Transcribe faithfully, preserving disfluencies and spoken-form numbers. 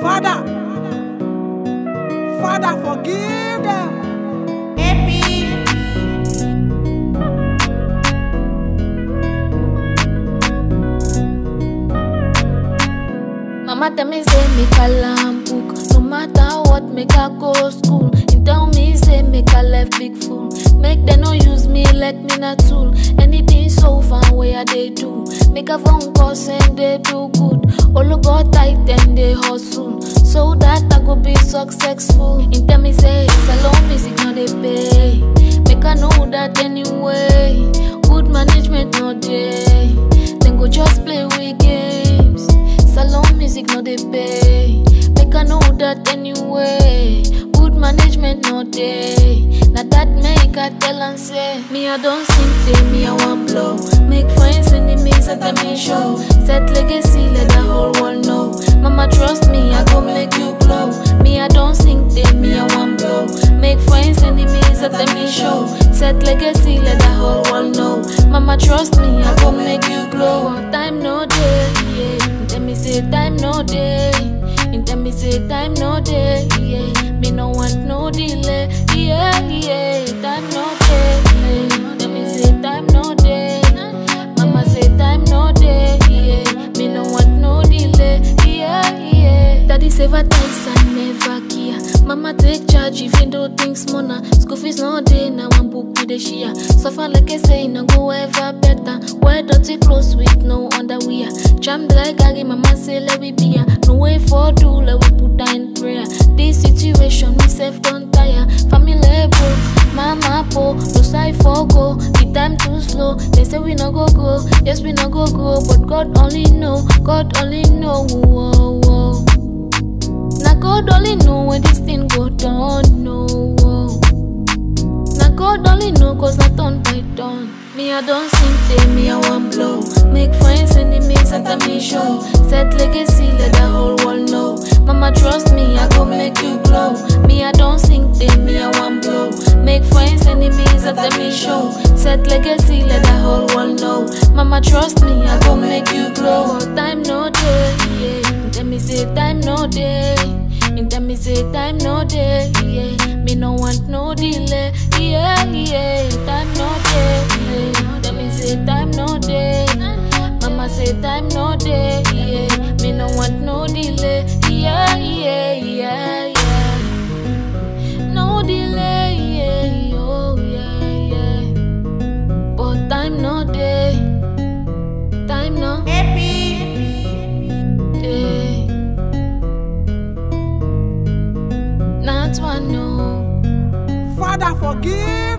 Father, Father, forgive them. Mama tell me say make a lamb book, no matter what make I go school. He tell me say make I left big fool, make them no use me like me not tool. Anything so far where they do, make a phone call and they do good. All got tight and they hustle, so that I go be successful. He tell me say salon music no they pay, make I know that anyway. Good management no day, then go just play with games. Salon music no they pay, make I know that anyway. Good management no day, now that make I tell and say me I don't think they me I want blow. Make friends enemies at them in show, set legacy let the whole world know. Mama trust me I go make you glow. Me I don't think they me I want blow. Make friends enemies at them in show, set legacy let the whole world know. Mama trust me I go make you glow. Time no day, yeah. Tell me say time no day, and tell me say time no day, yeah. Me no want no delay, yeah, yeah. Time no day, yeah. Tell me say time no day, mama say time no day, yeah. Me no want no delay, yeah, yeah. Daddy save a ties and never care. Mama take charge even though things mona. School fees no day, now one book with the share. Suffer like I say, no go ever better. Wear dirty clothes with no underwear. Jam dry gaggy, mama say let we be here. No way for do, let we put her in prayer. This situation, me self don't tire. Family broke, mama po, no side for go. The time too slow, they say we no go go. Yes we no go go, but God only know, God only know. Whoa, whoa. Now God only know when this thing go down, no. Whoa. Now God only know cause I turn by turn. Me I don't think they me I want blow. Make friends enemies at the me show, set legacy let the whole world know. Mama trust me I go make you glow. Me I don't think they me I want blow. Make friends enemies at the me show, set legacy let the whole world know. Mama trust me I go make you glow. Time no day, yeah. Tell me say time no day, and tell me say time no day, yeah. Me no want no delay, yeah, yeah. Time no day, yeah. Tell me say time no day, mama say time no day, yeah. Me no want no delay, yeah, yeah, yeah, yeah. No delay, yeah, oh yeah, yeah. But time no day, time no day. Not one no. Father, forgive